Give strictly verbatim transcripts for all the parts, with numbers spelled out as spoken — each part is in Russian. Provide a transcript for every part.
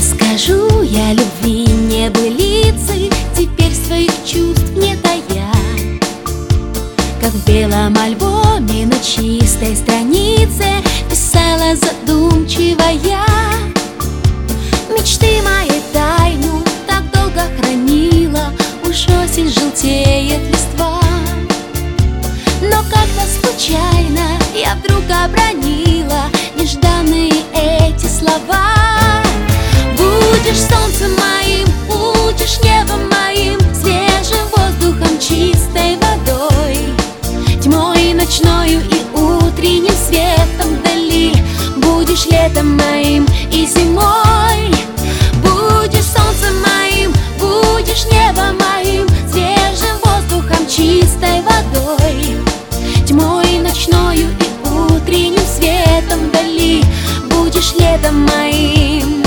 Скажу я любви небылицы, теперь своих чувств не тая, как в белом альбоме на чистой странице писала задумчивая. Мечты моей тайну так долго хранила, уж осень желтеет листва. Но как-то случайно я вдруг обронила нежданные эти слова. Будешь солнцем моим, будешь небом моим, свежим воздухом, чистой водой, тьмой ночною и утренним светом вдали. Будешь летом моим и зимой. Будешь солнцем моим, будешь небом моим, свежим воздухом, чистой водой, тьмой ночною и утренним светом вдали. Будешь летом моим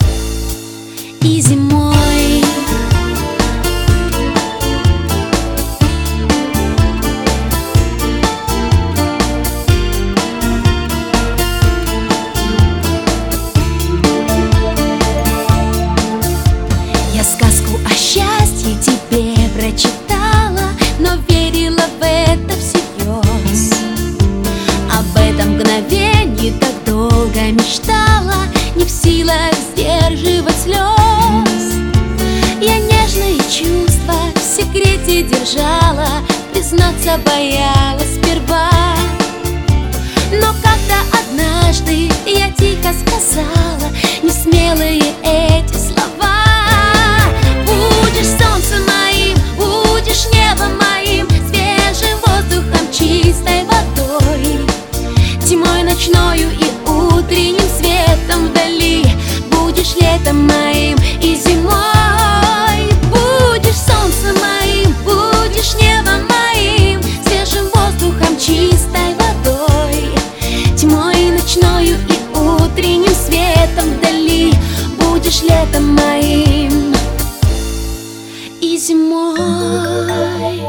и зимой. Я сказку о счастье тебе прочитала, но верила в это всерьез. Об этом мгновении так долго мечтала, не в силах сдерживать слез. Я нежные чувства в секрете держала, признаться боялась сперва. Но как-то однажды я тихо сказала несмелые эти слова. Будешь солнцем моим, будешь небом моим, свежим воздухом, чистой водой, тьмой ночною и утренним светом вдали. Будешь летом моим и зимой. Будешь солнцем моим, будешь небом моим, свежим воздухом, чистой водой, тьмой ночною и утренним светом вдали. Будешь летом моим и зимой.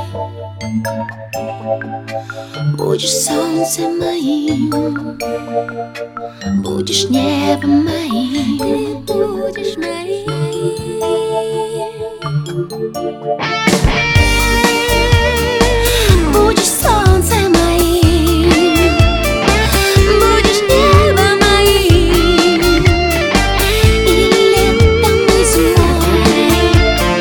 Будешь солнцем моим, будешь небом моим, ты будешь моим. Будешь солнцем моим, будешь небом моим, и летом и зимой.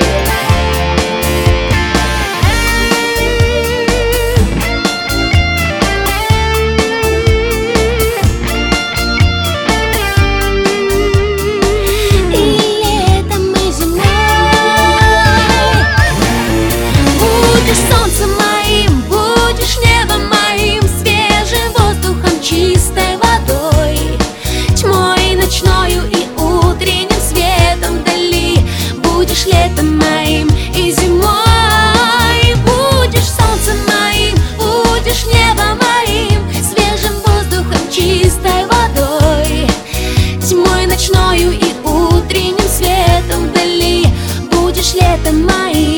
Будешь солнцем моим, будешь небом моим, свежим воздухом, чистой водой, тьмой ночною и утренним светом вдали. Будешь летом моим и зимой. Будешь солнцем моим, будешь небом моим, свежим воздухом, чистой водой, тьмой ночною и утренним светом вдали. Будешь летом моим.